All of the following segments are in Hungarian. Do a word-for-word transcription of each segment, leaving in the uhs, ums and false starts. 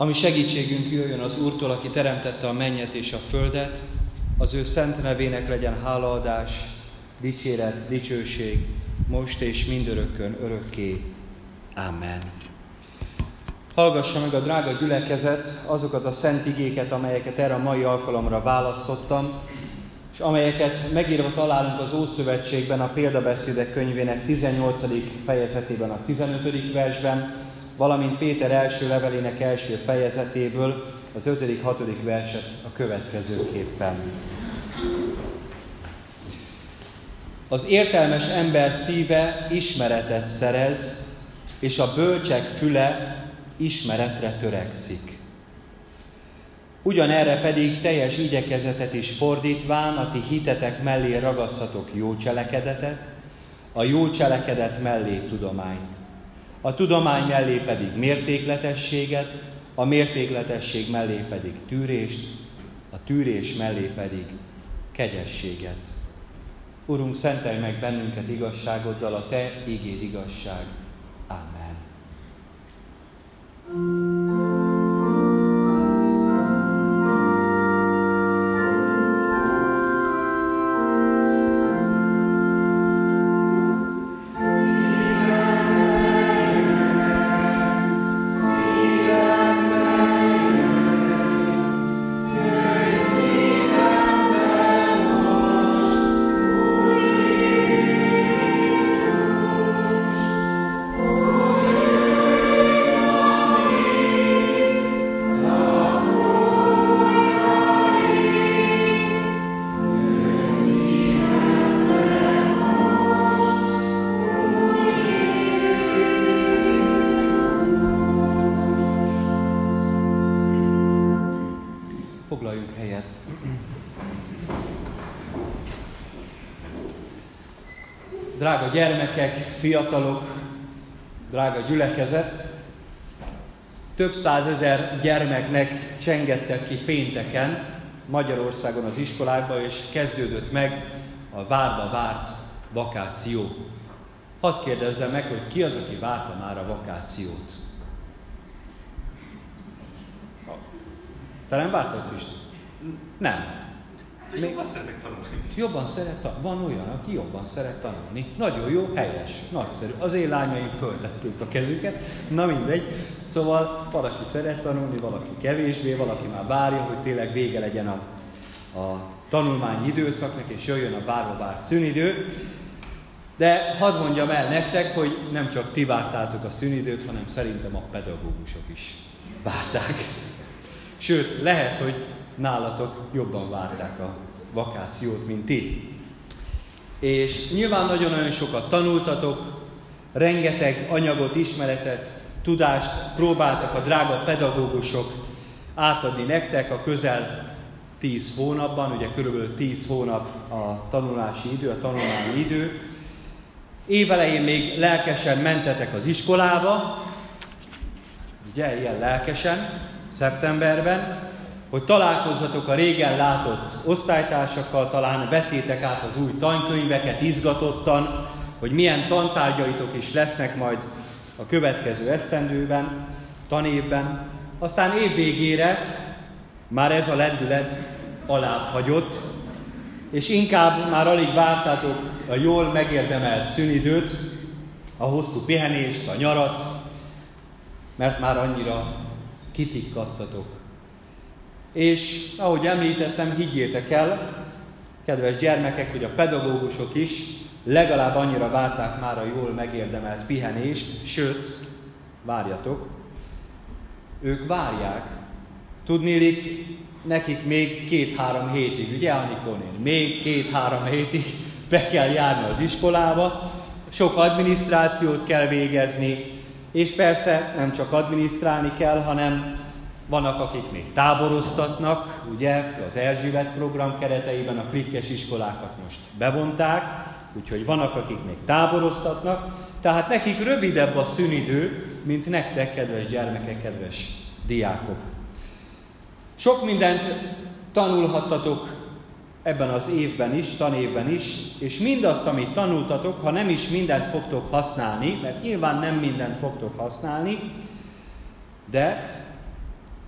Ami segítségünk jöjjön az Úrtól, aki teremtette a mennyet és a földet, az ő szent nevének legyen hálaadás, dicséret, dicsőség, most és mindörökkön, örökké. Amen. Hallgassa meg a drága gyülekezet azokat a szent igéket, amelyeket erre a mai alkalomra választottam, és amelyeket megírva találunk az Ószövetségben, a Példabeszédek könyvének tizennyolcadik fejezetében, a tizenötödik versben, valamint Péter első levelének első fejezetéből az ötödik-hatodik verset a következőképpen. Az értelmes ember szíve ismeretet szerez, és a bölcsek füle ismeretre törekszik. Ugyanerre pedig teljes igyekezetet is fordítván, a ti hitetek mellé ragasztatok jó cselekedetet, a jó cselekedet mellé tudományt, a tudomány mellé pedig mértékletességet, a mértékletesség mellé pedig tűrést, a tűrés mellé pedig kegyességet. Urunk, szentelj meg bennünket igazságoddal, a te igéd igazság. Amen. Foglaljunk helyet. Drága gyermekek, fiatalok, drága gyülekezet, több százezer gyermeknek csengettek ki pénteken Magyarországon az iskolákba, és kezdődött meg a várva várt vakáció. Hadd kérdezzem meg, hogy ki az, aki várta már a vakációt? Te nem vártad, Pisti? Nem. Te Még... jobban szeretek tanulni. Jobban szeret tanulni. Van olyan, aki jobban szeret tanulni. Nagyon jó, helyes, nagyszerű. Az én lányaim föltették a kezüket. Na mindegy. Szóval valaki szeret tanulni, valaki kevésbé, valaki már várja, hogy tényleg vége legyen a, a tanulmányi időszaknak, és jöjjön a várva várt szünidő. De hadd mondjam el nektek, hogy nem csak ti vártátok a szünidőt, hanem szerintem a pedagógusok is várták. Sőt, lehet, hogy nálatok jobban várták a vakációt, mint ti. És nyilván nagyon-nagyon sokat tanultatok, rengeteg anyagot, ismeretet, tudást próbáltak a drága pedagógusok átadni nektek a közel tíz hónapban, ugye körülbelül tíz hónap a tanulási idő, a tanulmányi idő. Évelején még lelkesen mentetek az iskolába, ugye, ilyen lelkesen, szeptemberben, hogy találkozzatok a régen látott osztálytársakkal, talán vettétek át az új tankönyveket izgatottan, hogy milyen tantárgyaitok is lesznek majd a következő esztendőben, tanévben. Aztán év végére már ez a lendület alább hagyott, és inkább már alig vártátok a jól megérdemelt szünidőt, a hosszú pihenést, a nyarat, mert már annyira kitikkadtatok. És ahogy említettem, higgyétek el, kedves gyermekek, hogy a pedagógusok is legalább annyira várták már a jól megérdemelt pihenést, sőt, várjatok, ők várják. Tudniillik, nekik még két-három hétig, ugye Anikónén, még két-három hétig be kell járni az iskolába, sok adminisztrációt kell végezni, és persze nem csak adminisztrálni kell, hanem vannak, akik még táboroztatnak, ugye az Erzsébet program kereteiben a klikkes iskolákat most bevonták, úgyhogy vannak, akik még táboroztatnak, tehát nekik rövidebb a szünidő, mint nektek, kedves gyermekek, kedves diákok. Sok mindent tanulhattatok ebben az évben is, tanévben is, és mindazt, amit tanultatok, ha nem is mindent fogtok használni, mert nyilván nem mindent fogtok használni, de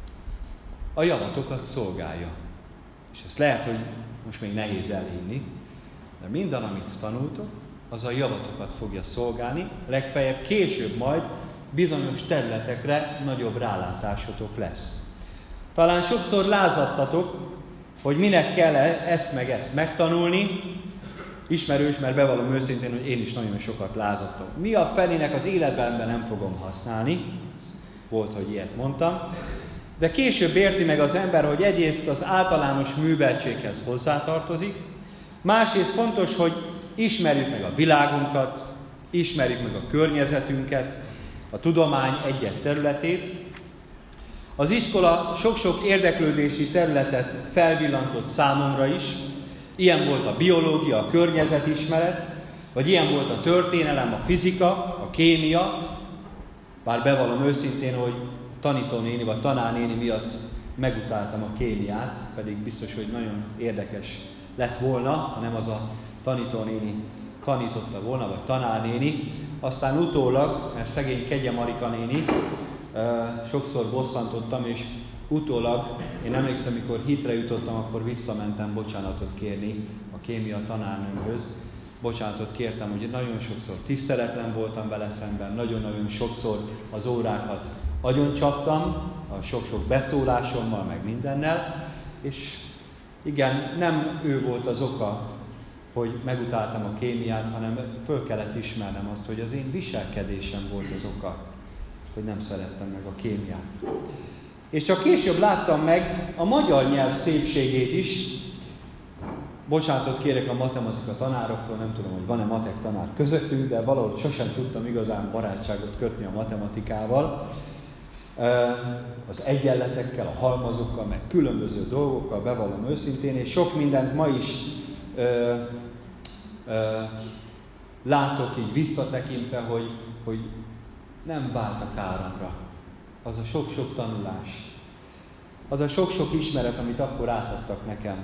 a javatokat szolgálja. És ezt lehet, hogy most még nehéz elhinni, de minden, amit tanultok, az a javatokat fogja szolgálni, legfeljebb később majd bizonyos területekre nagyobb rálátásotok lesz. Talán sokszor lázadtatok, hogy minek kell ezt meg ezt megtanulni. Ismerős, mert bevallom őszintén, hogy én is nagyon sokat lázadtam. Mi a felének az életben nem fogom használni. Volt, hogy ilyet mondtam. De később érti meg az ember, hogy egyrészt az általános műveltséghez hozzátartozik, másrészt fontos, hogy ismerjük meg a világunkat, ismerjük meg a környezetünket, a tudomány egy-egy területét. Az iskola sok-sok érdeklődési területet felvillantott számomra is. Ilyen volt a biológia, a környezetismeret, vagy ilyen volt a történelem, a fizika, a kémia. Bár bevallom őszintén, hogy tanítónéni vagy tanárnéni miatt megutáltam a kémiát, pedig biztos, hogy nagyon érdekes lett volna, ha nem az a tanítónéni tanította volna, vagy tanárnéni. Aztán utólag, mert szegény Kegye Marika nénit sokszor bosszantottam, és utólag, én emlékszem, mikor hitre jutottam, akkor visszamentem bocsánatot kérni a kémia tanárnőmhöz. Bocsánatot kértem, hogy nagyon sokszor tiszteletlen voltam vele szemben, nagyon-nagyon sokszor az órákat agyoncsaptam, a sok-sok beszólásommal, meg mindennel, és igen, nem ő volt az oka, hogy megutáltam a kémiát, hanem föl kellett ismernem azt, hogy az én viselkedésem volt az oka, hogy nem szerettem meg a kémiát. És csak később láttam meg a magyar nyelv szépségét is. Bocsánatot kérek a matematika tanároktól, nem tudom, hogy van-e matek tanár közöttünk, de valahogy sosem tudtam igazán barátságot kötni a matematikával. Az egyenletekkel, a halmazokkal, meg különböző dolgokkal, bevallom őszintén, és sok mindent ma is ö, ö, látok így visszatekintve, hogy, hogy nem váltak áramra. Az a sok-sok tanulás, az a sok-sok ismeret, amit akkor átadtak nekem.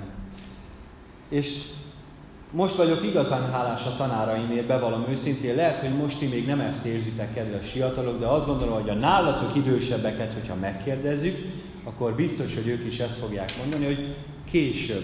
És most vagyok igazán hálás a tanáraimért, bevallom őszintén, lehet, hogy most ti még nem ezt érzitek, kedves fiatalok, de azt gondolom, hogy a nálatok idősebbeket, hogyha megkérdezzük, akkor biztos, hogy ők is ezt fogják mondani, hogy később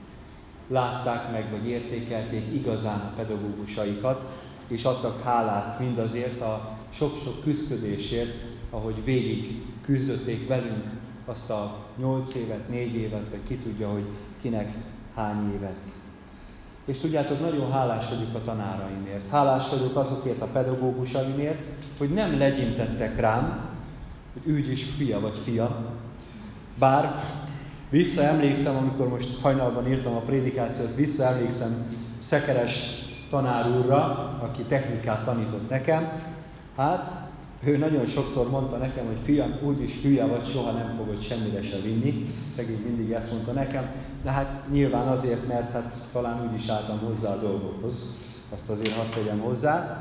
látták meg, vagy értékelték igazán a pedagógusaikat, és adtak hálát mindazért a sok-sok küszködésért, ahogy végig küzdötték velünk azt a nyolc évet, négy évet, vagy ki tudja, hogy kinek hány évet. És tudjátok, nagyon hálás vagyok a tanáraimért. Hálás vagyok azokért a pedagógusaimért, hogy nem legyintettek rám, hogy úgy is fia vagy fia. Bár visszaemlékszem, amikor most hajnalban írtam a prédikációt, visszaemlékszem Szekeres tanár úrra, aki technikát tanított nekem. Hát, ő nagyon sokszor mondta nekem, hogy fiam, úgyis hülye vagy, soha nem fogod semmire se vinni. Szegény mindig ezt mondta nekem, de hát nyilván azért, mert hát talán úgy is álltam hozzá a dolgokhoz. Azt azért hadd tegyem hozzá.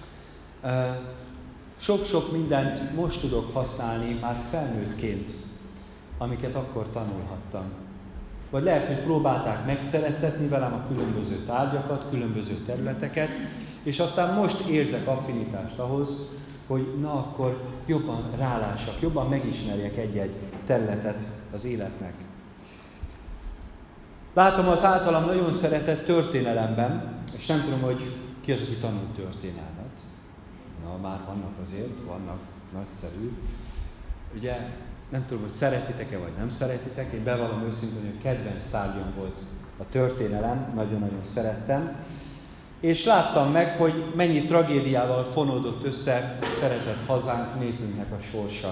Sok-sok mindent most tudok használni már felnőttként, amiket akkor tanulhattam. Vagy lehet, hogy próbálták megszerettetni velem a különböző tárgyakat, különböző területeket, és aztán most érzek affinitást ahhoz, hogy na akkor jobban rálássak, jobban megismerjek egy-egy területet az életnek. Látom az általam nagyon szeretett történelemben, és nem tudom, hogy ki az, aki tanult történelmet. Na, már vannak azért, vannak nagyszerű. Ugye, nem tudom, hogy szeretitek-e, vagy nem szeretitek. Én bevallom őszintén, hogy a kedvenc tárgyam volt a történelem, nagyon-nagyon szerettem. És láttam meg, hogy mennyi tragédiával fonódott össze szeretett hazánk, népünknek a sorsa.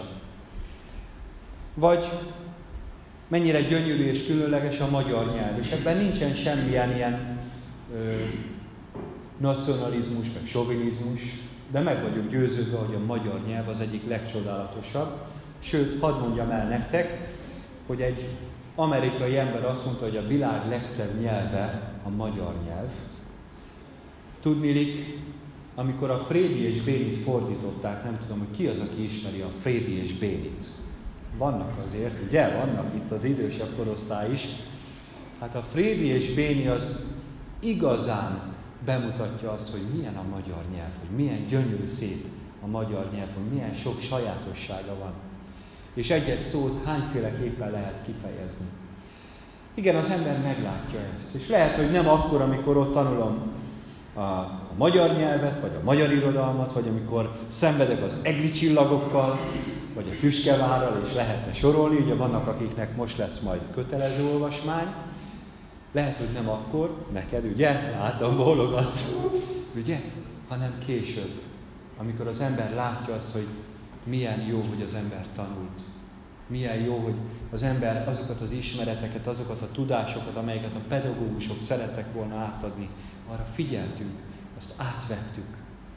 Vagy mennyire gyönyörű és különleges a magyar nyelv, és ebben nincsen semmilyen ilyen ö, nacionalizmus, meg sovinizmus, de meg vagyok győződve, hogy a magyar nyelv az egyik legcsodálatosabb. Sőt, hadd mondjam el nektek, hogy egy amerikai ember azt mondta, hogy a világ legszebb nyelve a magyar nyelv. Tudniillik, amikor a Frédi és Bénit fordították, nem tudom, hogy ki az, aki ismeri a Frédi és Bénit. Vannak azért, ugye? Vannak itt az idősebb korosztály is. Hát a Frédi és Béni az igazán bemutatja azt, hogy milyen a magyar nyelv, hogy milyen gyönyörű szép a magyar nyelv, hogy milyen sok sajátossága van. És egy-egy szót hányféleképpen lehet kifejezni. Igen, az ember meglátja ezt. És lehet, hogy nem akkor, amikor ott tanulom a, a magyar nyelvet, vagy a magyar irodalmat, vagy amikor szenvedek az egri csillagokkal, vagy a tüskevárral, és lehetne sorolni, ugye vannak, akiknek most lesz majd kötelező olvasmány. Lehet, hogy nem akkor, neked, ugye, látom, bólogatsz, ugye, hanem később, amikor az ember látja azt, hogy milyen jó, hogy az ember tanult. Milyen jó, hogy az ember azokat az ismereteket, azokat a tudásokat, amelyeket a pedagógusok szerettek volna átadni, arra figyeltünk, azt átvettük.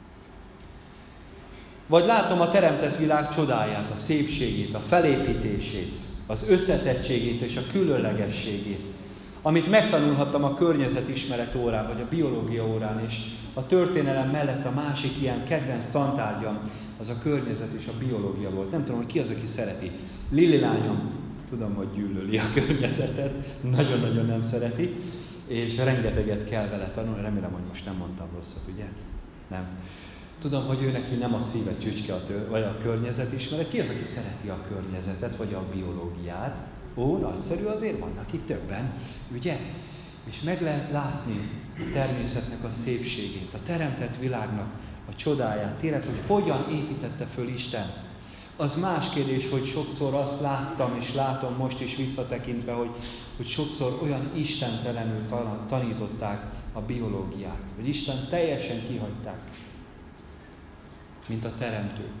Vagy látom a teremtett világ csodáját, a szépségét, a felépítését, az összetettségét és a különlegességét, amit megtanulhattam a környezetismeret órán, vagy a biológia órán, és a történelem mellett a másik ilyen kedvenc tantárgyam, az a környezet és a biológia volt. Nem tudom, hogy ki az, aki szereti. Lili lányom, tudom, hogy gyűlöli a környezetet, nagyon-nagyon nem szereti, és rengeteget kell vele tanulni. Remélem, hogy most nem mondtam rosszat, ugye? Nem. Tudom, hogy ő neki nem a szíve csücske, a tör, vagy a környezetismeret. Ki az, aki szereti a környezetet, vagy a biológiát? Ó, nagyszerű, azért vannak itt többen, ugye? És meg lehet látni a természetnek a szépségét, a teremtett világnak a csodáját, tényleg, hogy hogyan építette föl Isten. Az más kérdés, hogy sokszor azt láttam, és látom most is visszatekintve, hogy, hogy sokszor olyan istentelenül tanították a biológiát, vagy Isten teljesen kihagyták, mint a teremtőt.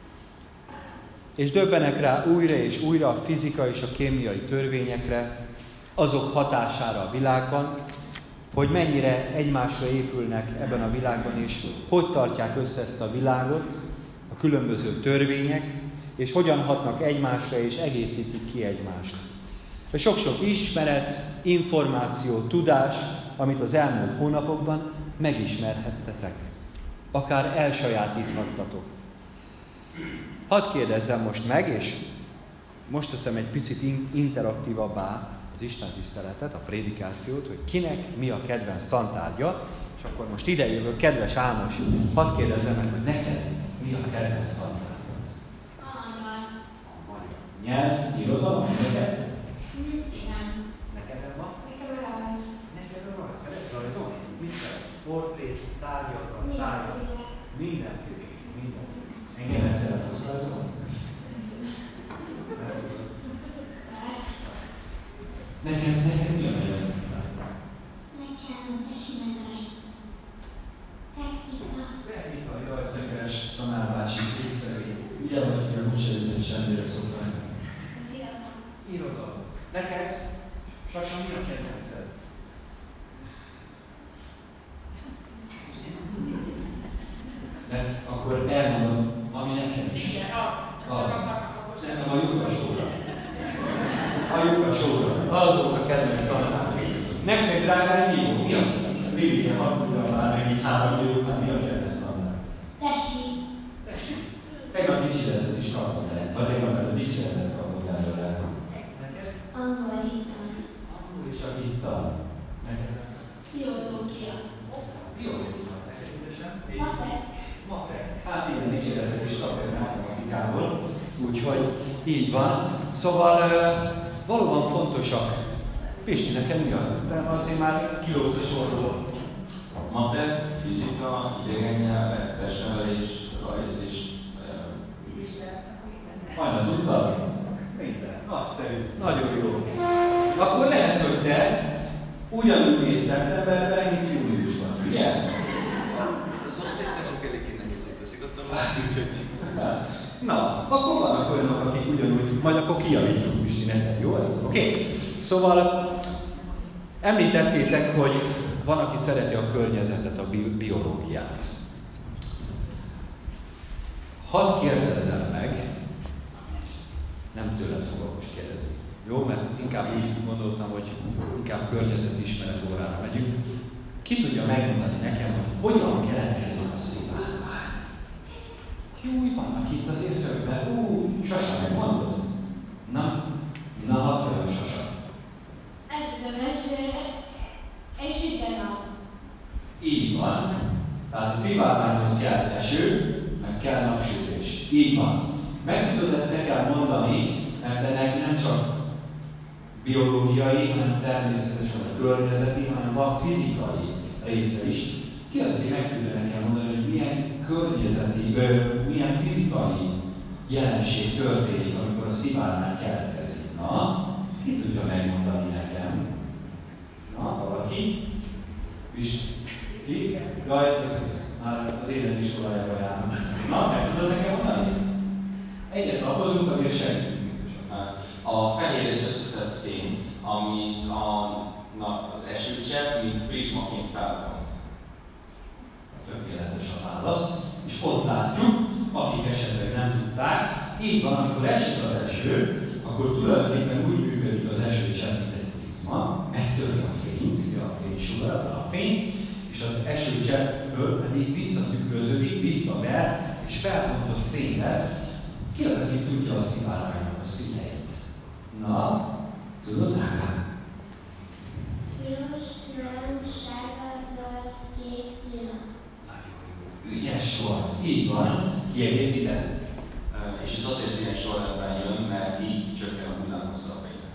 És döbbenek rá újra és újra a fizika és a kémiai törvényekre, azok hatására a világban, hogy mennyire egymásra épülnek ebben a világban, és hogy tartják össze ezt a világot, a különböző törvények, és hogyan hatnak egymásra, és egészítik ki egymást. És sok-sok ismeret, információ, tudás, amit az elmúlt hónapokban megismerhettetek, akár elsajátíthattatok. Hadd kérdezzem most meg, és most teszem egy picit interaktívabbá az Isten tiszteletet, a prédikációt, hogy kinek mi a kedvenc tantárgya, és akkor most ide jövök, kedves Ámos, hadd kérdezzem meg, hogy neked mi a kedvenc tantárgyad? A magyar. Nyelv, irodalom, neked? Igen. Neked nem van? Nekem rajz. Neked a rajz. Szeretsz rajzolni? Mit szeretsz? Portrét, tárgyakat, tárgyakat. Mindenféle. Mindenféle. Engem nem szeretsz rajzolni? Neked, neked mi a kedvenc tantárgyad? Nekem a simenai. Technika. Technika, jaj, szöges, tanárbácsi, képzelő. Ugye vagy fél, most először semmire szoktam. Az irodalom. Irodalom. Neked, Sasa, mi a kedvenced? De akkor elmondom, ami nekem is. Igen, az. Az. Szerintem a lyukasóra. A lyukasóra. Az volt a kedvenc tanárnő. Nektek, drágán, mi? Mi a Lilike, hadd tudjam már meg így három év után, mi a kedvenc tanár? Tesi. Tesi. Tegnap dicséretet is kaptam el. Vagy tegnap a dicséretet kaptam el vele. Neked? Angol hittan. Angol és a hittan. Neked? Biológia. Biológia. Neked ügyesen? Matek. Matek. Hát ilyen dicséretet is kaptam matematikából. Úgyhogy így van. Szóval valóban fontosak. Pisti, nekem mi a? Te azért már kilógsz a sorról. Matek, fizika, idegen nyelvek, testnevelés, rajz és... Majdnem tudtad? Minden. Nagyszerű. Nagyon jó. Akkor lehet, hogy te ugyanúgy mész szeptemberben, mint júliusban, ugye? Az osztálytársak eléggé nehézé teszik, ott a úgyhogy... Na, akkor vannak olyanok, akik ugyanúgy, majd akkor kijavítjuk Pisti neked, jó ez? Oké? Okay. Szóval említettétek, hogy van, aki szereti a környezetet, a bi- biológiát. Hadd kérdezzem meg, nem tőled fogok most kérdezni, jó? Mert inkább úgy gondoltam, hogy inkább környezetismeret órára megyünk. Ki tudja megmondani nekem, hogy hogyan keletkezik a szivárvány? Jó, vannak itt azért többen. Ú, Sasa, megmondod? Na, na, hadd mondjam, Sasa. Ez egy sütenap. Így van. Tehát a szivárványhoz kell eső, meg kell napsütés. Így van. Meg tudod ezt össze kell mondani, mert ennek nem csak biológiai, hanem természetesen a környezeti, hanem van fizikai része is. Ki az, aki meg tudja nekem mondani, hogy milyen környezeti, milyen fizikai jelenség történik, amikor a szivárvány keletkezik? Na, ki tudja megmondani nekem? Na, valaki? És ki? Jaj, már az élet iskolájába járnak. Na, meg tudod nekem mondani? Egyet napozunk, azért segítünk. A fehér egy összetett fény, amit a, az esőcsepp, mint prizmaként felvon. Tökéletes a válasz. És ott látjuk, akik esetleg nem tudták, így van, amikor esik az eső, akkor tulajdonképpen úgy működik az esőcsepp, mint egy prizma, megtöri a fényt, ugye a fénysugarat, a fényt, és az esőcseppből pedig visszatükröződik, visszaver, és felpontott fény lesz. Ki az, aki tudja a szivárványnak a színeit? Na, tudod rá? Piros, narancs, sárga, zöld, kék, lila. Nagyon jó. Ügyes volt. Így van. Kiegészíted? És ez azért ilyen sorrendben jön, mert így csökken a hullámhossza a fénynek.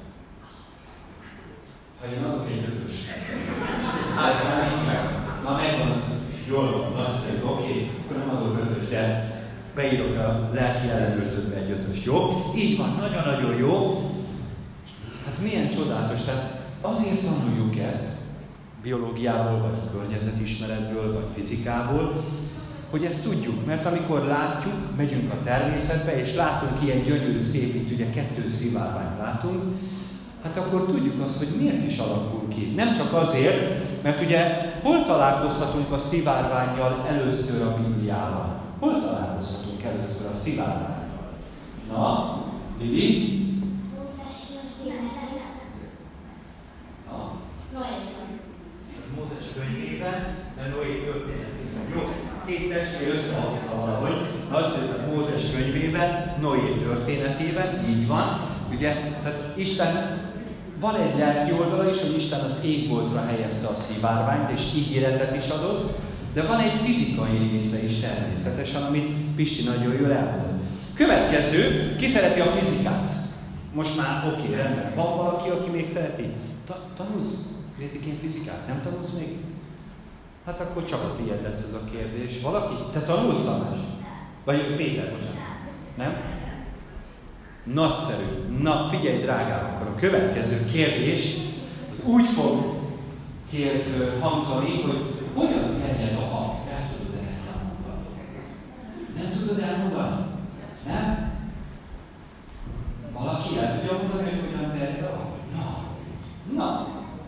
Ha én adok egy ötös. Hát, ez már így meg. Na, megvan az. Jól van, nagyszerű, oké. Akkor nem adok ötös, de beírok a lelki ellenőrzőbe egy ötös, jó? Így van, nagyon-nagyon jó. Hát milyen csodálatos, tehát azért tanuljuk ezt, biológiából, vagy környezetismeretből, vagy fizikából, hogy ezt tudjuk, mert amikor látjuk, megyünk a természetbe, és látunk ilyen gyönyörű szép, itt ugye kettő szivárványt látunk, hát akkor tudjuk azt, hogy miért is alakul ki. Nem csak azért, mert ugye hol találkozhatunk a szivárvánnyal először a Bibliában? Hol találkozhatunk először a szivárvánnyal? Na, Lili? Mózes könyvében, de Noé történetében. Jó, két testvér összehozta valahogy. Nagyszerűen Mózes könyvében, Noé történetében, így van. Ugye, tehát Isten, van egy lelki oldala is, hogy Isten az égboltra helyezte a szivárványt, és ígéretet is adott, de van egy fizikai része is természetesen, amit Pisti nagyon jól elmondott. Következő, ki szereti a fizikát? Most már oké, okay, rendben. Van valaki, aki még szereti? Ta- tanulsz Grétikén fizikát? Nem tanulsz még? Hát akkor csak a tiéd lesz ez a kérdés. Valaki? Te tanulsz, Tamás? Vagy Péter, bocsánat. Nem? Nagyszerű. Na, figyelj, drágám, akkor a következő kérdés az úgy fog kér, hangzani, hogy hogyan terjed a hang? El tudod el elmondani? Nem tudod elmondani? Nem? Valaki el tudja mondani, hogy hogyan terjed a hang? Na, na.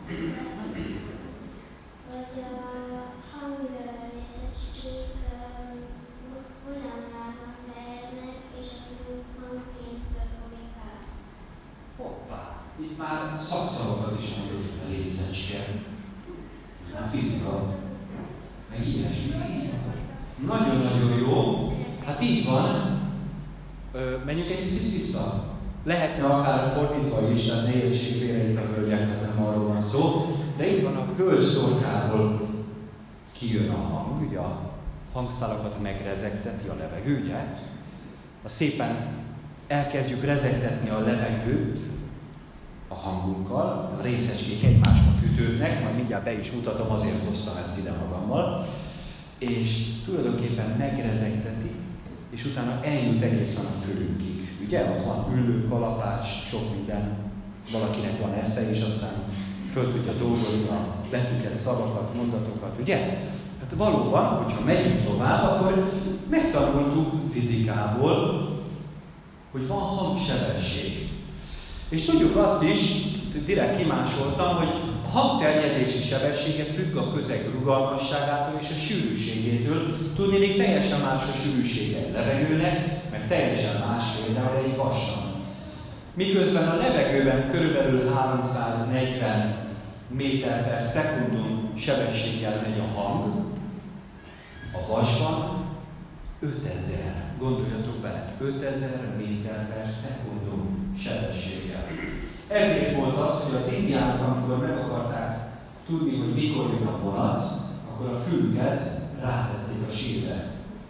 Hogy a hangrészecskék hullámában terjednek, és akkor hangként fogják fel. Hoppá! Itt már szakszavakat is mondjuk, a részecske, a fizika, meg ilyesmi. Nagyon-nagyon jó. Hát így van. Ö, menjünk egy picit vissza. Lehetne akár fordítva is, tehát ne értsék félre itt a hölgyeknek, nem arról van szó. De így van, a hölgy torkából kijön a hang, ugye a hangszálakat megrezegteti a levegő, ugye? A szépen elkezdjük rezegtetni a levegőt a hangunkkal, a részecskék egymásnak ütődnek, majd mindjárt be is mutatom, azért hoztam ezt ide magammal, és tulajdonképpen megrezegteti, és utána eljut egészen a fülünkig. Ugye, ott van ülő, kalapács, sok minden, valakinek van esze, és aztán föl tudja dolgozni a betűket, szavakat, mondatokat, ugye? Hát valóban, hogyha megyünk tovább, akkor megtanultuk fizikából, hogy van hangsebesség. És tudjuk azt is, direkt kimásoltam, hogy a hangterjedési sebessége függ a közeg rugalmasságától és a sűrűségétől. Tudnélik, teljesen más a sűrűsége a levegőnek, meg teljesen más például egy vasnak. Miközben a levegőben körülbelül háromszáznegyven méter per szekundum sebességgel megy a hang, a vasban ötezer, gondoljatok bele, ötezer méter per szekundum sebességgel. Ezért volt az, hogy az indiánok, amikor meg akarták tudni, hogy mikor jön a vonat, akkor a fülüket rátették a sírre.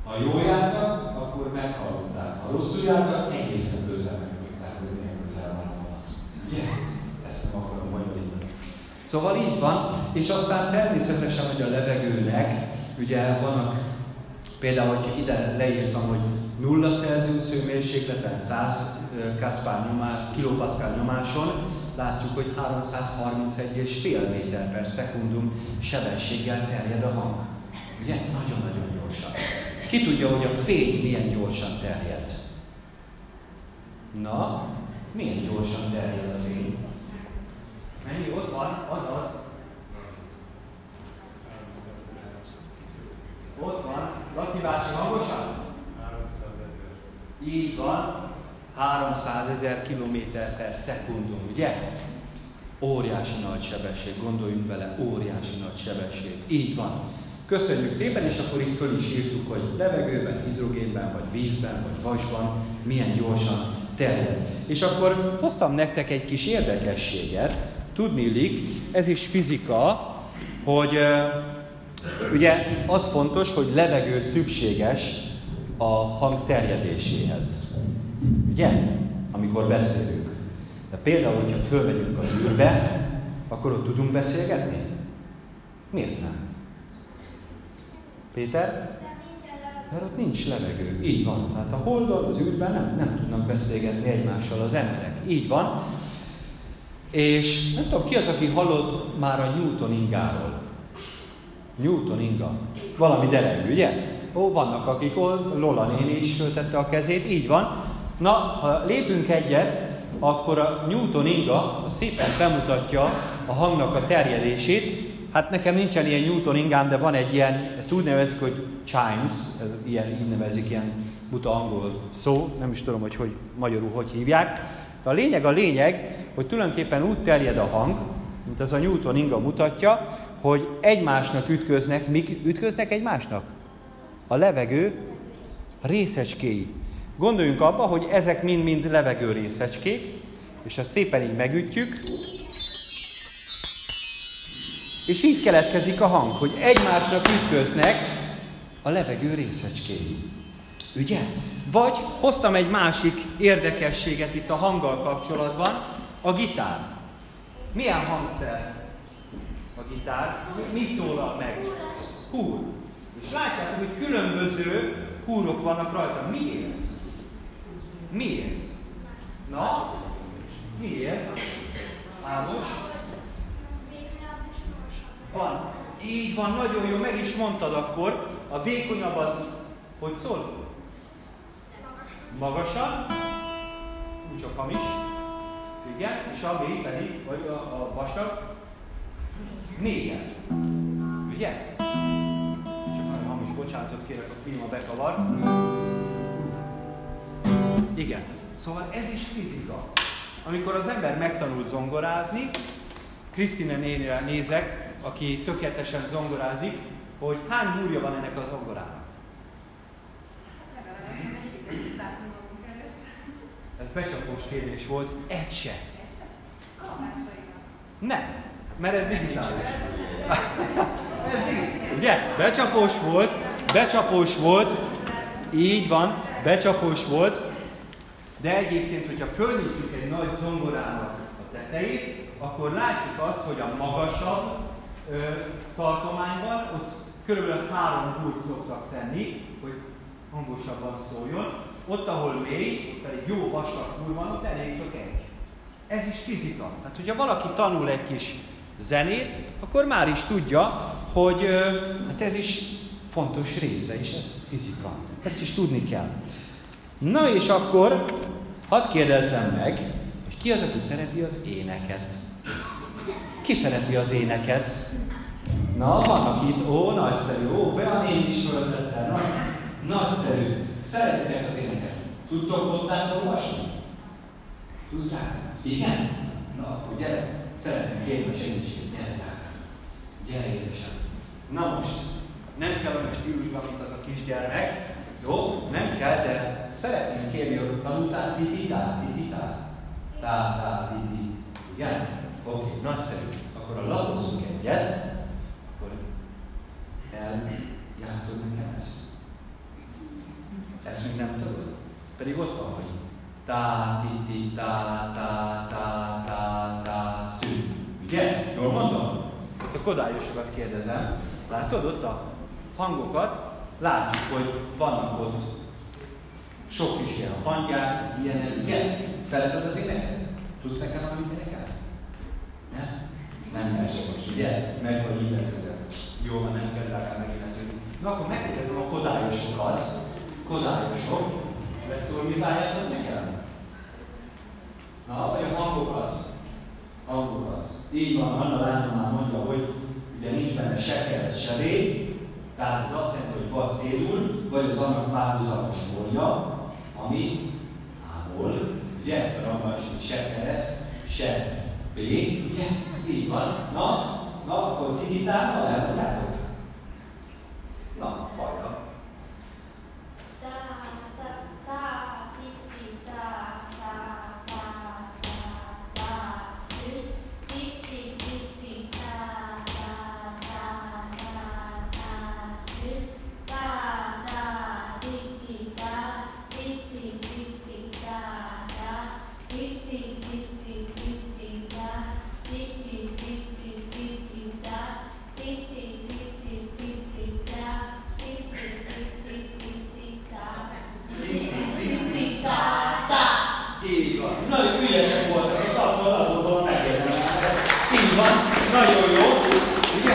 Ha jól jártak, akkor meghallották. Ha rosszul jártak, egészen közel megtudták, hogy milyen közel van a halat. Ugye? Ezt nem akarom magyarítani. Szóval így van, és aztán természetesen, hogy a levegőnek, ugye vannak, például, hogy ide leírtam, hogy nulla Celsius hőmérsékleten száz kilopaszkál nyomáson, látjuk, hogy háromszázharmincegy egész öt méter per szekundum sebességgel terjed a hang. Ugye? Nagyon-nagyon gyorsan. Ki tudja, hogy a fény milyen gyorsan terjed? Na, milyen gyorsan terjed a fény? Mennyi ott van? Azaz. Ott van. Laci bácsi, hangosan? Így van. háromszázezer kilométer per szekundum, ugye? Óriási nagy sebesség, gondoljunk bele, óriási nagy sebesség. Így van. Köszönjük szépen, és akkor itt föl is írtuk, hogy levegőben, hidrogénben, vagy vízben, vagy vasban milyen gyorsan terjed. És akkor hoztam nektek egy kis érdekességet, tudniillik, ez is fizika, hogy ugye az fontos, hogy levegő szükséges a hang terjedéséhez. Ugye? Amikor beszélünk. De például, hogyha fölmegyünk az űrbe, akkor ott tudunk beszélgetni? Miért nem? Péter? Mert ott nincs levegő. Így van. Tehát a Holdon, az űrben nem, nem tudnak beszélgetni egymással az emberek. Így van. És nem tudom, ki az, aki hallott már a Newton ingáról? Newton inga. Valami dereng, ugye? Ó, vannak akik, Lola néni is föltette a kezét, így van. Na, ha lépünk egyet, akkor a Newton inga szépen bemutatja a hangnak a terjedését. Hát nekem nincsen ilyen Newton ingám, de van egy ilyen, ezt úgy nevezik, hogy chimes, ez ilyen, így nevezik, ilyen buta angol szó, nem is tudom, hogy, hogy magyarul hogy hívják. De a lényeg a lényeg, hogy tulajdonképpen úgy terjed a hang, mint ez a Newton inga mutatja, hogy egymásnak ütköznek. Mik ütköznek egymásnak? A levegő részecskéi. Gondoljunk abba, hogy ezek mind-mind levegő részecskék, és ezt szépen így megütjük, és így keletkezik a hang, hogy egymásnak ütköznek a levegő részecskéi. Ugye? Vagy hoztam egy másik érdekességet itt a hanggal kapcsolatban, a gitár. Milyen hangszer a gitár? Mi szólal meg? Húr. És látjátok, hogy különböző húrok vannak rajta. Miért? Miért? Na? Miért? Ámos? Van. Így van, nagyon jó, meg is mondtad akkor. A vékonyabb az, hogy szól? Magasan. Úgy csak hamis. Igen. És a mély pedig, vagy a, a vastag? Mélyen. Ugye? Csak nagyon hamis, bocsánatot kérek, a klíma bekavart. Igen. Szóval ez is fizika. Amikor az ember megtanul zongorázni, Krisztina nénire nézek, aki tökéletesen zongorázik, hogy hány húrja van ennek a zongorának? Ez becsapós kérdés volt, egy se. Nem, mert ez digitális. Ez digitális. Ugye? Becsapós volt, becsapós volt, így van, becsapós volt, de egyébként, hogyha fölnyitjuk egy nagy zongorának a tetejét, akkor látjuk azt, hogy a magasabb ö, tartományban ott körülbelül három húrt szoktak tenni, hogy hangosabban szóljon. Ott, ahol mély, pedig jó vastag húr van, ott elég csak egy. Ez is fizika. Tehát, hogyha valaki tanul egy kis zenét, akkor már is tudja, hogy ö, hát ez is fontos része, és ez fizika. Ezt is tudni kell. Na és akkor hadd kérdezzem meg, hogy ki az, aki szereti az éneket? Ki szereti az éneket? Na, vannak itt, ó, nagyszerű, ó, Bean én is föltette, nagy, nagyszerű. Szeretitek az éneket. Tudtok hottát olvasni? Tudszák? Igen? Na, akkor gyere, szeretném kérni a segítséget, gyere rá. Gyere édesem. Na most, nem kell olyan stílusban, mint az a kisgyermek, jó? Nem kell, de szeretném kérni, hogy tanultál tititát, tititát. Tá, tá, titi. Igen? Oké, okay, nagyszerű. Akkor a lapozzunk egyet, akkor eljátszod nekem ezt. tá, ti, ti, tá, tá, tá, tá, tá, szű. Ugye? Jól mondom? Itt a kodályosokat kérdezem. Látod ott a hangokat? Látjuk, hogy vannak ott sok is ilyen hangyák, ilyenek. Igen? Szereted az éneket? Tudsz nekem valamit énekelni? Nem? Nem persze most, ugye? Meg vagy illetőre. Jó, ha nem kell drágán megilletőzni. Na akkor megkérdezem a kodályosokat. Kodályosok. Leszormizáljátok nekem? Na, vagy a hangokat? Hangokat. Így van, Anna lányom már mondja, hogy ugye nincs benne se kereszt, se vé, tehát ez azt jelenti, hogy vagy célul, vagy az annak párhuzamos volja, ami ámol, ugye? A rabban se kereszt, se vé, ugye? Így van. Na, na, akkor ti titán, elmondjátok? Na, hallja. Nagyon ügyesek voltak, egy tapsol azonban megérdemelnek. Így van, nagyon jó. Ugye?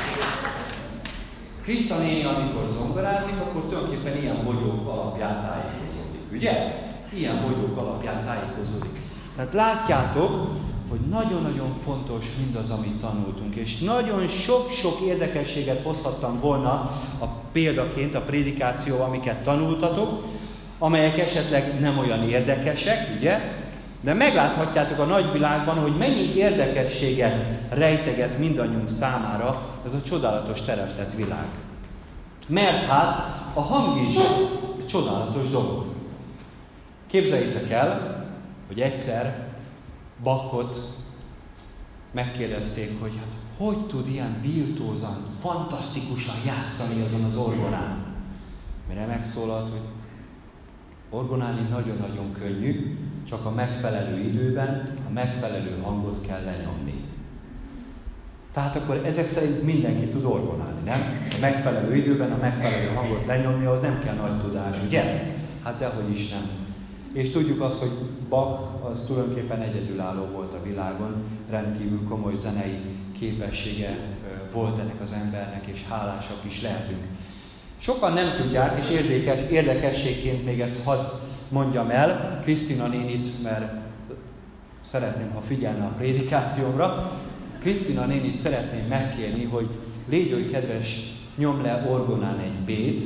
Kriszta néni, amikor zongorázik, akkor tulajdonképpen ilyen bogyók alapján tájékozódik. Ugye? Ilyen bogyók alapján tájékozódik. Tehát látjátok, hogy nagyon-nagyon fontos mindaz, amit tanultunk, és nagyon sok-sok érdekességet hozhattam volna a példaként a prédikációval, amiket tanultatok, amelyek esetleg nem olyan érdekesek, ugye? De megláthatjátok a nagyvilágban, hogy mennyi érdekességet rejteget mindannyiunk számára ez a csodálatos teremtett világ. Mert hát a hang is egy csodálatos dolog. Képzeljétek el, hogy egyszer Bachot megkérdezték, hogy hát hogy tud ilyen virtuózan, fantasztikusan játszani azon az orgonán. Mire megszólalt, hogy orgonálni nagyon-nagyon könnyű, csak a megfelelő időben a megfelelő hangot kell lenyomni. Tehát akkor ezek szerint mindenki tud orgonálni, nem? A megfelelő időben a megfelelő hangot lenyomni, az nem kell nagy tudás, ugye? Hát dehogy is nem. És tudjuk azt, hogy Bach az tulajdonképpen egyedülálló volt a világon, rendkívül komoly zenei képessége volt ennek az embernek, és hálásak is lehetünk. Sokan nem tudják, és érdekes, érdekességként még ezt hadd mondjam el, Krisztina nénit, mert szeretném, ha figyelne a prédikációmra, Krisztina nénit szeretném megkérni, hogy légy oly kedves, nyom le orgonán egy B-t,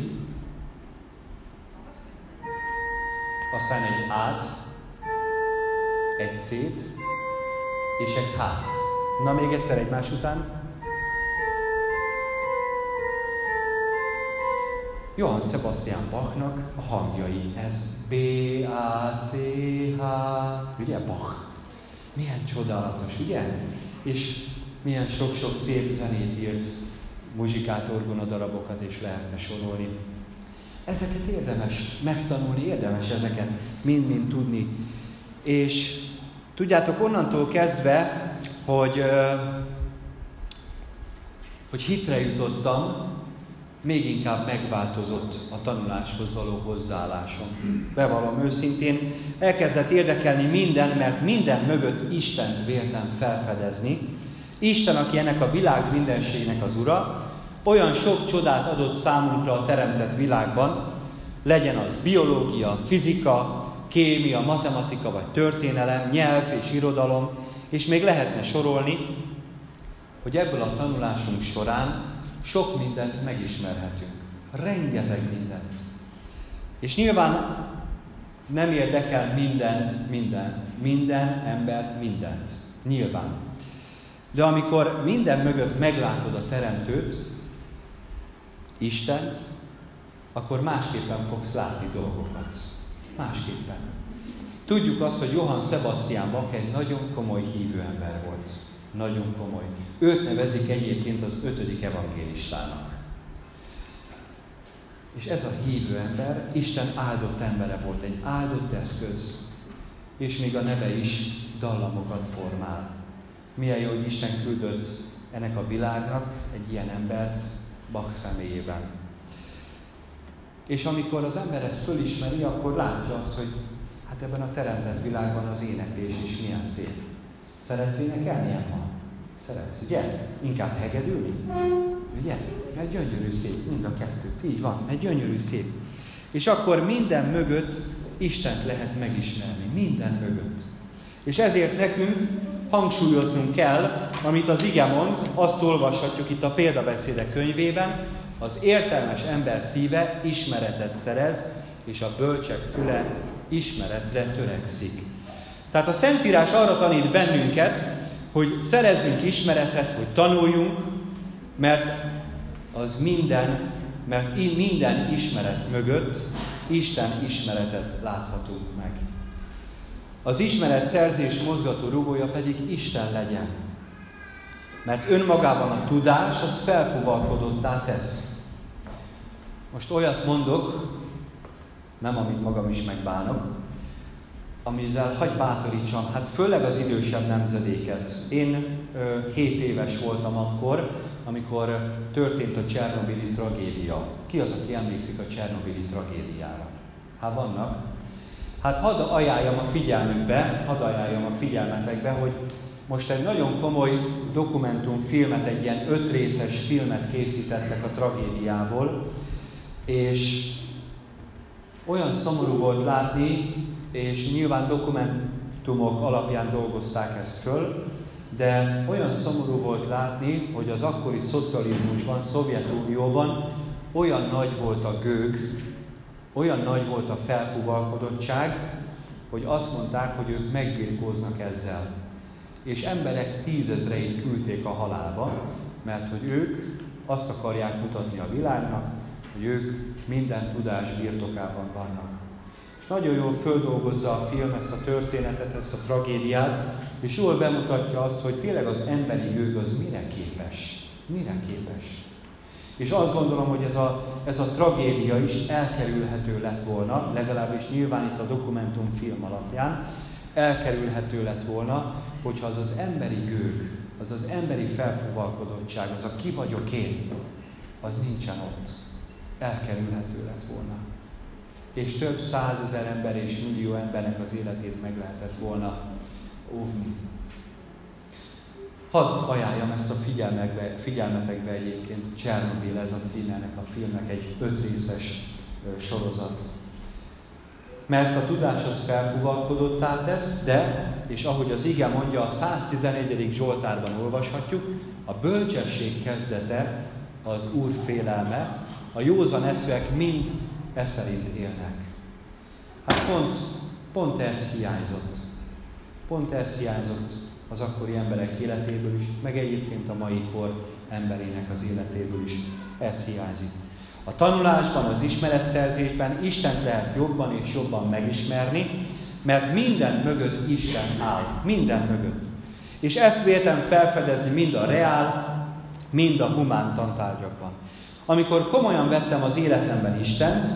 aztán egy A-t, egy C-t, és egy H-t. Na, még egyszer egymás után. Johann Sebastian Bachnak a hangjai. Ez B, A, C, H, ugye? Bach. Milyen csodálatos, ugye? És milyen sok-sok szép zenét írt, muzsikát, orgonadarabokat, és lehetne sorolni. Ezeket érdemes megtanulni, érdemes ezeket mind-mind tudni. És tudjátok, onnantól kezdve, hogy, hogy hitre jutottam, még inkább megváltozott a tanuláshoz való hozzáállásom. Bevallom őszintén, elkezdett érdekelni minden, mert minden mögött Istent véltem felfedezni. Isten, aki ennek a világ mindenségnek az ura, olyan sok csodát adott számunkra a teremtett világban, legyen az biológia, fizika, kémia, matematika vagy történelem, nyelv és irodalom, és még lehetne sorolni, hogy ebből a tanulásunk során sok mindent megismerhetünk. Rengeteg mindent. És nyilván nem érdekel mindent, minden, minden embert, mindent. Nyilván. De amikor minden mögött meglátod a Teremtőt, Istent, akkor másképpen fogsz látni dolgokat. Másképpen. Tudjuk azt, hogy Johann Sebastian Bach egy nagyon komoly hívő ember volt. Nagyon komoly. Őt nevezik egyébként az ötödik evangélistának. És ez a hívő ember Isten áldott embere volt, egy áldott eszköz. és még a neve is dallamokat formál. Milyen jó, hogy Isten küldött ennek a világnak egy ilyen embert Bach személyében. És amikor az ember ezt fölismeri, akkor látja azt, hogy hát ebben a teremtett világban az éneklés is milyen szép. Szeretsz énekelni, Emma? Szeretsz, ugye? Inkább hegedülni? Ugye? Mert gyönyörű szép, mind a kettőt. Így van, egy gyönyörű szép. És akkor minden mögött Istent lehet megismerni. Minden mögött. És ezért nekünk hangsúlyoznunk kell, amit az ige mond, azt olvashatjuk itt a példabeszédek könyvében, az értelmes ember szíve ismeretet szerez, és a bölcsek füle ismeretre törekszik. Tehát a Szentírás arra tanít bennünket, hogy szerezzünk ismeretet, hogy tanuljunk, mert az minden, mert minden ismeret mögött Isten ismeretet láthatunk meg. Az ismeret szerzés mozgató rugója pedig Isten legyen. Mert önmagában a tudás az felfúvalkodottá tesz. Most olyat mondok, nem amit magam is megbánok, amivel hagy bátorítsam, hát főleg az idősebb nemzedéket. Én ö, hét éves voltam akkor, amikor történt a csernobili tragédia. Ki az, aki emlékszik a csernobili tragédiára? Hát vannak. Hát hadd ajánljam a figyelmükbe, hadd ajánljam a figyelmetekbe, hogy most egy nagyon komoly dokumentumfilmet, egy ilyen ötrészes filmet készítettek a tragédiából, és olyan szomorú volt látni, és nyilván dokumentumok alapján dolgozták ezt föl, de olyan szomorú volt látni, hogy az akkori szocializmusban, Szovjetunióban olyan nagy volt a gőg, olyan nagy volt a felfúvalkodottság, hogy azt mondták, hogy ők megbirkóznak ezzel. És emberek tízezreit küldték a halálba, mert hogy ők azt akarják mutatni a világnak, hogy ők minden tudás birtokában vannak. És nagyon jól földolgozza a film ezt a történetet, ezt a tragédiát, és jól bemutatja azt, hogy tényleg az emberi gőg az mire képes. Mire képes. És azt gondolom, hogy ez a, ez a tragédia is elkerülhető lett volna, legalábbis nyilván itt a dokumentumfilm alapján, elkerülhető lett volna, hogyha az az emberi gőg, az az emberi felfúvalkodottság, az a ki vagyok én, az nincsen ott. Elkerülhető lett volna. És több százezer ember és millió embernek az életét meg lehetett volna óvni. Hadd ajánljam ezt a figyelmetekbe egyébként, Csernobil, ez a címe ennek a filmnek, egy ötrészes sorozat. Mert a tudás az felfúvalkodottá tesz, de, és ahogy az ige mondja, a száztizenegyedik Zsoltárban olvashatjuk, a bölcsesség kezdete az Úr félelme, a józan eszűek mind e szerint élnek. Hát pont, pont ez hiányzott. Pont ez hiányzott az akkori emberek életéből is, meg egyébként a mai kor emberének az életéből is. Ez hiányzik. A tanulásban, az ismeretszerzésben Istent lehet jobban és jobban megismerni, mert minden mögött Isten áll. Minden mögött. És ezt véltem felfedezni mind a reál, mind a humán tantárgyakban. Amikor komolyan vettem az életemben Istent,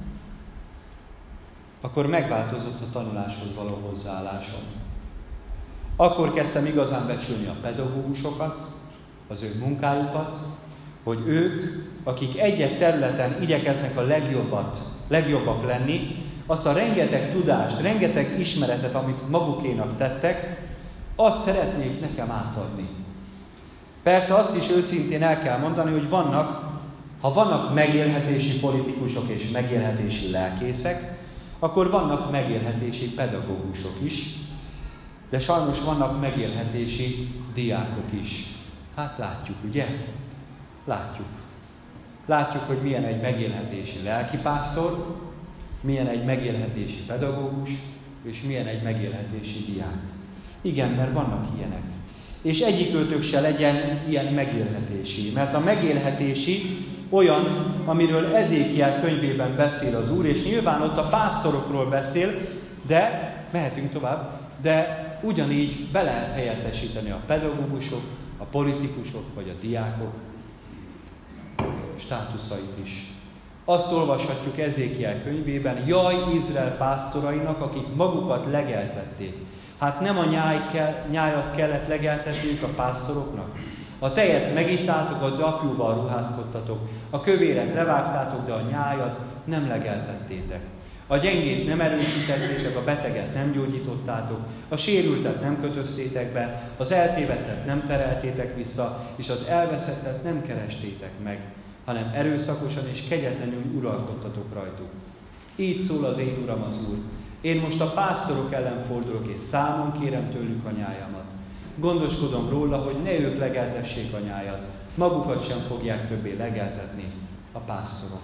akkor megváltozott a tanuláshoz való hozzáállásom. Akkor kezdtem igazán becsülni a pedagógusokat, az ő munkájukat, hogy ők, akik egy-egy területen igyekeznek a legjobbat, legjobbak lenni, azt a rengeteg tudást, rengeteg ismeretet, amit magukénak tettek, azt szeretnék nekem átadni. Persze azt is őszintén el kell mondani, hogy vannak, ha vannak megélhetési politikusok és megélhetési lelkészek, akkor vannak megélhetési pedagógusok is, de sajnos vannak megélhetési diákok is. Hát látjuk, ugye? Látjuk. Látjuk, hogy milyen egy megélhetési lelkipásztor, milyen egy megélhetési pedagógus, és milyen egy megélhetési diák. Igen, mert vannak ilyenek. És egyikőtök se legyen ilyen megélhetési, mert a megélhetési olyan, amiről Ezékiel könyvében beszél az Úr, és nyilván ott a pásztorokról beszél, de, mehetünk tovább, de ugyanígy be lehet helyettesíteni a pedagógusok, a politikusok vagy a diákok státuszait is. Azt olvashatjuk Ezékiel könyvében, jaj Izrael pásztorainak, akik magukat legeltették. Hát nem a nyáj kell, nyájat kellett legeltetniük a pásztoroknak? A tejet megittátok, a gyapjúval ruházkodtatok, a kövéret levágtátok, de a nyájat nem legeltettétek. A gyengét nem erősítettétek, a beteget nem gyógyítottátok, a sérültet nem kötöztétek be, az eltévedtet nem tereltétek vissza, és az elveszettet nem kerestétek meg, hanem erőszakosan és kegyetlenül uralkodtatok rajtuk. Így szól az én Uram az Úr. Én most a pásztorok ellen fordulok, és számon kérem tőlük a nyájamat. Gondoskodom róla, hogy ne ők legeltessék a nyájat, magukat sem fogják többé legeltetni a pásztorok.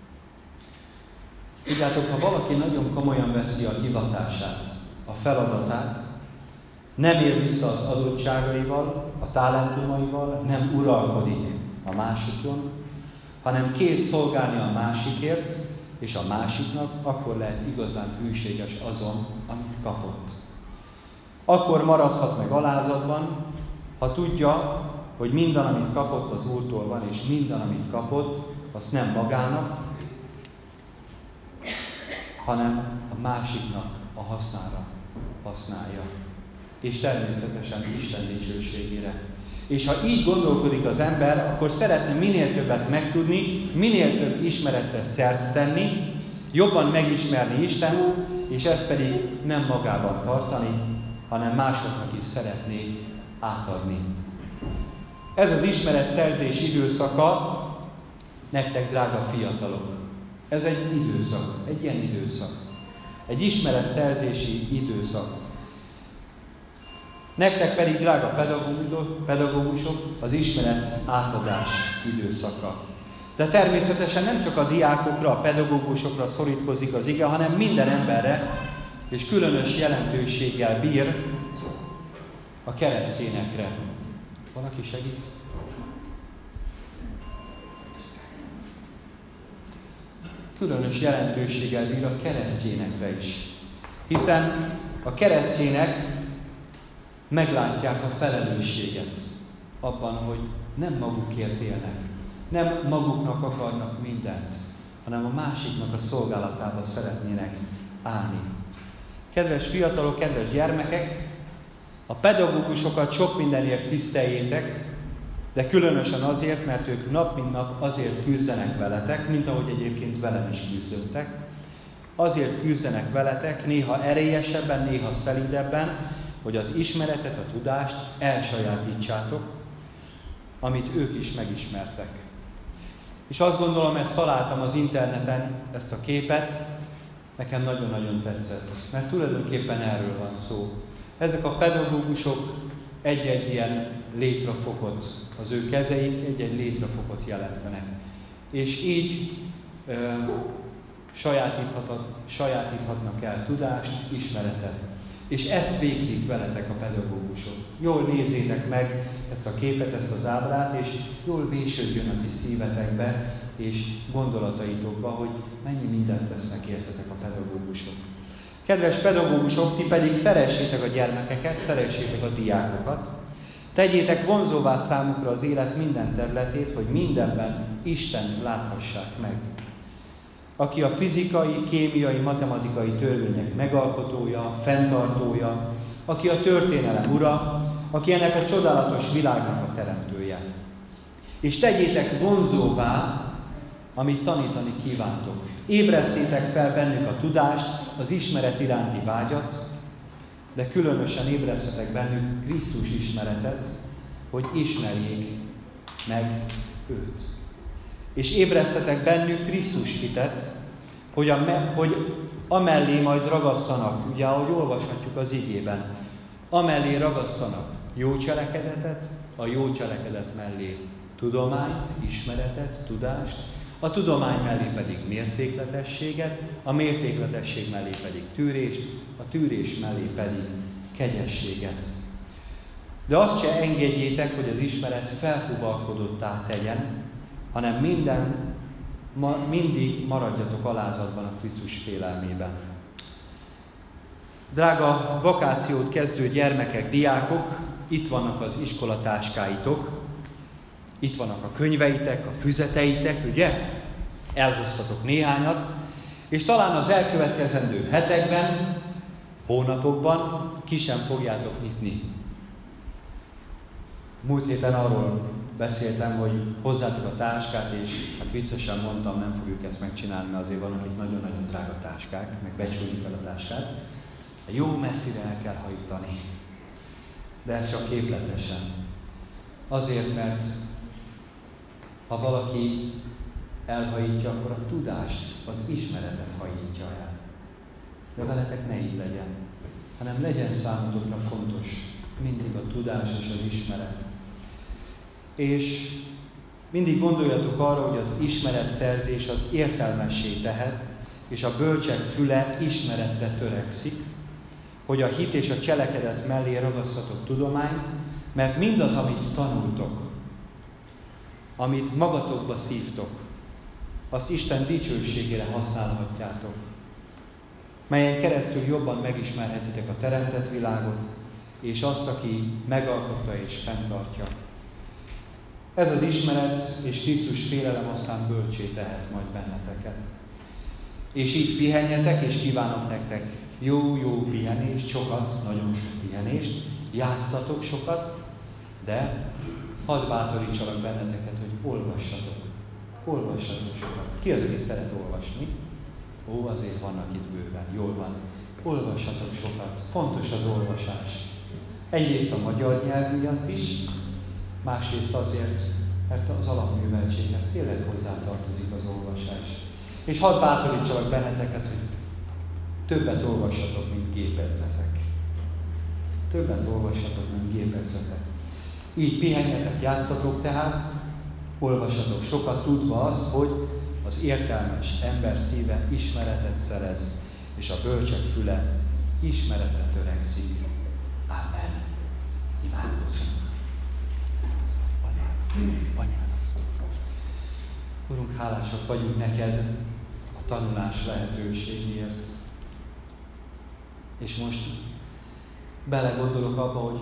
Tudjátok, ha valaki nagyon komolyan veszi a hivatását, a feladatát, nem él vissza az adottságaival, a talentumaival, nem uralkodik a másikon, hanem kész szolgálni a másikért és a másiknak, akkor lehet igazán hűséges azon, amit kapott. Akkor maradhat meg alázatban, ha tudja, hogy minden, amit kapott, az Úrtól van, és minden, amit kapott, azt nem magának, hanem a másiknak a hasznára használja. És természetesen Isten dicsőségére. És ha így gondolkodik az ember, akkor szeretne minél többet megtudni, minél több ismeretre szert tenni, jobban megismerni Istent, és ezt pedig nem magában tartani, hanem másoknak is szeretné átadni. Ez az ismeretszerzés időszaka nektek, drága fiatalok. Ez egy időszak, egy ilyen időszak. Egy ismeretszerzési időszak. Nektek pedig, drága pedagógusok, az ismeret átadás időszaka. De természetesen nem csak a diákokra, a pedagógusokra szorítkozik az ige, hanem minden emberre, és különös jelentőséggel bír a keresztényekre. Valaki segít? Különös jelentőséggel bír a keresztényekre is. Hiszen a keresztények meglátják a felelősséget abban, hogy nem magukért élnek, nem maguknak akarnak mindent, hanem a másiknak a szolgálatába szeretnének állni. Kedves fiatalok, kedves gyermekek, a pedagógusokat sok mindenért tiszteljétek, de különösen azért, mert ők nap mint nap azért küzdenek veletek, mint ahogy egyébként velem is küzdöttek. Azért küzdenek veletek, néha erélyesebben, néha szelídebben, hogy az ismeretet, a tudást elsajátítsátok, amit ők is megismertek. És azt gondolom, ezt találtam az interneten, ezt a képet, nekem nagyon-nagyon tetszett, mert tulajdonképpen erről van szó. Ezek a pedagógusok egy-egy ilyen létrafokot, az ő kezeik egy-egy létrafokot jelentenek. És így ö, sajátíthat, sajátíthatnak el tudást, ismeretet. És ezt végzik veletek a pedagógusok. Jól nézzétek meg ezt a képet, ezt az ábrát, és jól vésődjön a ti szívetekbe, és gondolataitokba, hogy mennyi mindent tesznek értetek a pedagógusok. Kedves pedagógusok, ti pedig szeressétek a gyermekeket, szeressétek a diákokat, tegyétek vonzóvá számukra az élet minden területét, hogy mindenben Istent láthassák meg. Aki a fizikai, kémiai, matematikai törvények megalkotója, fenntartója, aki a történelem ura, aki ennek a csodálatos világnak a teremtője. És tegyétek vonzóvá, amit tanítani kívántok. Ébresztétek fel bennük a tudást, az ismeret iránti vágyat, de különösen ébresztetek bennük Krisztus ismeretet, hogy ismerjék meg őt. És ébresztetek bennük Krisztus hitet, hogy, a, hogy amellé majd ragasszanak, ugye ahogy olvashatjuk az igében, amellé ragasszanak jó cselekedetet, a jó cselekedet mellé tudományt, ismeretet, tudást, a tudomány mellé pedig mértékletességet, a mértékletesség mellé pedig tűrést, a tűrés mellé pedig kegyességet. De azt se engedjétek, hogy az ismeret felfúvalkodottá tegyen, hanem minden, ma, mindig maradjatok alázatban a Krisztus félelmében. Drága vakációt kezdő gyermekek, diákok, itt vannak az iskolatáskáitok, itt vannak a könyveitek, a füzeteitek, ugye? elhoztatok néhányat, és talán az elkövetkezendő hetekben, hónapokban ki sem fogjátok nyitni. Múlt héten arról beszéltem, hogy hozzátok a táskát, és hát viccesen mondtam, nem fogjuk ezt megcsinálni, mert azért vannak itt nagyon-nagyon drága táskák, meg becsüljük el a táskát. Jó messzire el kell hajítani. De ez csak képletesen. Azért, mert ha valaki elhajítja, akkor a tudást, az ismeretet hajítja el. De veletek ne így legyen, hanem legyen számotokra fontos mindig a tudás és az ismeret. És mindig gondoljatok arra, hogy az ismeretszerzés az értelmessé tehet, és a bölcsek füle ismeretre törekszik, hogy a hit és a cselekedet mellé ragasztatok tudományt, mert mindaz, amit tanultok, amit magatokba szívtok, azt Isten dicsőségére használhatjátok, melyen keresztül jobban megismerhetitek a teremtett világot, és azt, aki megalkotta és fenntartja. Ez az ismeret és Krisztus félelem aztán bölcsé tehet majd benneteket. És így pihenjetek, és kívánok nektek jó-jó pihenést, sokat, nagyon sok pihenést, játszatok sokat, de hadd bátorítsalak benneteket, hogy olvassatok. Olvassatok sokat. Ki az, aki szeret olvasni? Ó, azért vannak itt bőven. Jól van. Olvassatok sokat. Fontos az olvasás. Egyrészt a magyar nyelv miatt is, másrészt azért, mert az alapműveltséghez tényleg hozzátartozik az olvasás. És hadd bátorítsalak benneteket, hogy többet olvassatok, mint gépezzetek. Többet olvassatok, mint gépezzetek. Így pihenjetek, játszatok tehát, olvassatok sokat, tudva azt, hogy az értelmes ember szíve ismeretet szerez, és a bölcsek füle ismeretre törekszik. Amen. Imádkozzunk. Anyának szólva. Urunk, hálásak vagyunk neked a tanulás lehetőségért. És most belegondolok abba, hogy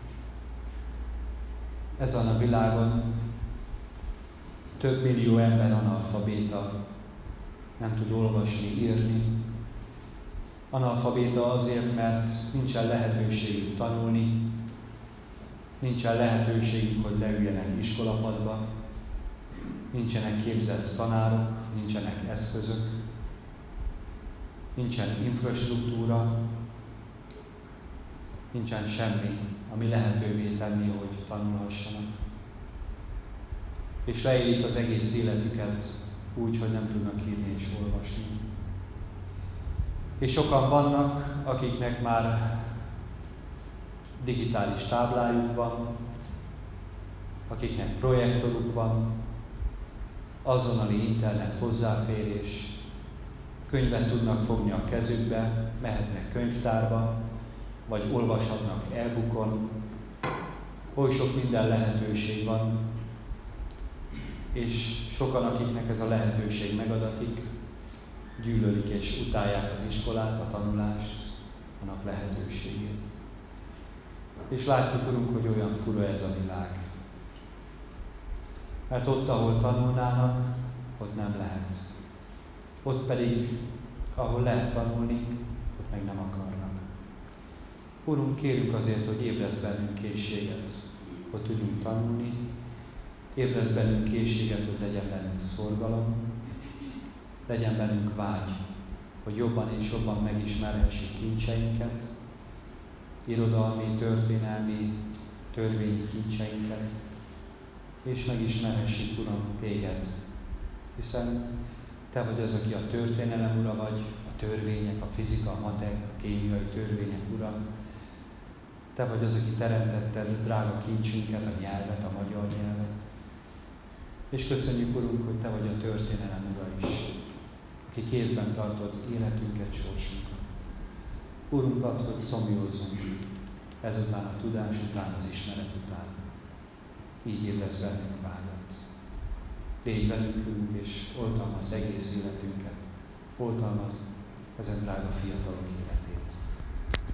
ezen a világon több millió ember analfabéta, nem tud olvasni, írni. Analfabéta azért, mert nincsen lehetőségük tanulni, nincsen lehetőségük, hogy leüljenek iskolapadba, nincsenek képzett tanárok, nincsenek eszközök, nincsen infrastruktúra, nincsen semmi, ami lehetővé tenni, hogy tanulhassanak. És leélik az egész életüket úgy, hogy nem tudnak írni és olvasni. És sokan vannak, akiknek már digitális táblájuk van, akiknek projektoruk van, azonnali internet hozzáférés, könyvet tudnak fogni a kezükbe, mehetnek könyvtárba, vagy olvashatnak e-bookon. Oly sok minden lehetőség van, és sokan, akiknek ez a lehetőség megadatik, gyűlölik és utálják az iskolát, a tanulást, annak lehetőségét. És látjuk, Urunk, hogy olyan fura ez a világ. Mert ott, ahol tanulnának, ott nem lehet. Ott pedig, ahol lehet tanulni, ott meg nem akarnak. Urunk, kérünk azért, hogy ébrezz bennünk készséget, hogy tudjunk tanulni, ébrezz bennünk készséget, hogy legyen bennünk szorgalom, legyen bennünk vágy, hogy jobban és jobban megismerhessük kincseinket, irodalmi, történelmi, törvényi kincseinket, és megismerhessük, Uram, Téged, hiszen Te vagy az, aki a történelem ura vagy, a törvények, a fizika, a matek, a kémiai törvények ura. Te vagy az, aki teremtetted drága kincsünket, a nyelvet, a magyar nyelvet. És köszönjük, Urunk, hogy Te vagy a történelem ura is, aki kézben tartod életünket, sorsunkat. Urunk, add, hogy szomjózzunk ezután a tudás után, az ismeret után. Így ébresz bennünk vágyat. Légy velünk, Urunk, és oltalmazd egész életünket. Oltalmazd ezen drága fiatalok életét.